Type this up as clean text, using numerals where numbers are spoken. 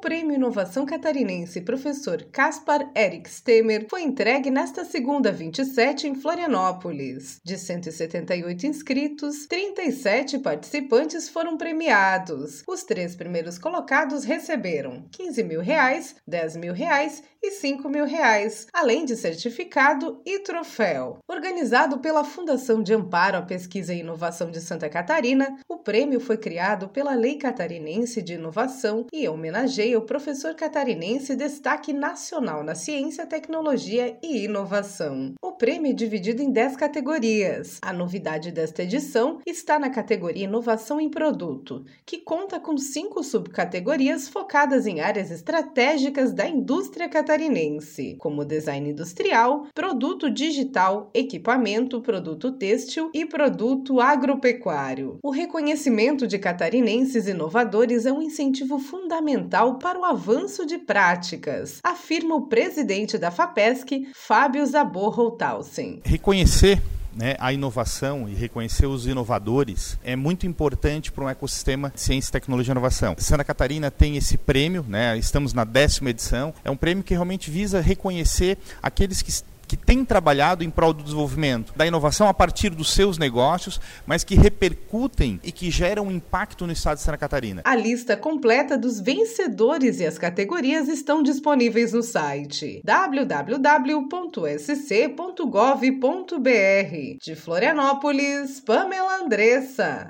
Prêmio Inovação Catarinense Professor Caspar Eric Stemer foi entregue nesta segunda 27 em Florianópolis. De 178 inscritos, 37 participantes foram premiados. Os 3 primeiros colocados receberam R$ 15.000, R$ 10.000 e R$ 5.000, além de certificado e troféu. Organizado pela Fundação de Amparo à Pesquisa e Inovação de Santa Catarina, o prêmio foi criado pela Lei Catarinense de Inovação e homenageia o professor catarinense destaque nacional na ciência, tecnologia e inovação. O prêmio é dividido em 10 categorias. A novidade desta edição está na categoria Inovação em Produto, que conta com 5 subcategorias focadas em áreas estratégicas da indústria catarinense, como design industrial, produto digital, equipamento, produto têxtil e produto agropecuário. O reconhecimento de catarinenses inovadores é um incentivo fundamental para o avanço de práticas, afirma o presidente da FAPESC, Fábio Zabor-Holthausen. Reconhecer a inovação e reconhecer os inovadores é muito importante para um ecossistema de ciência, tecnologia e inovação. Santa Catarina tem esse prêmio, estamos na 10ª edição, é um prêmio que realmente visa reconhecer aqueles que têm trabalhado em prol do desenvolvimento da inovação a partir dos seus negócios, mas que repercutem e que geram impacto no estado de Santa Catarina. A lista completa dos vencedores e as categorias estão disponíveis no site www.sc.gov.br. De Florianópolis, Pamela Andressa.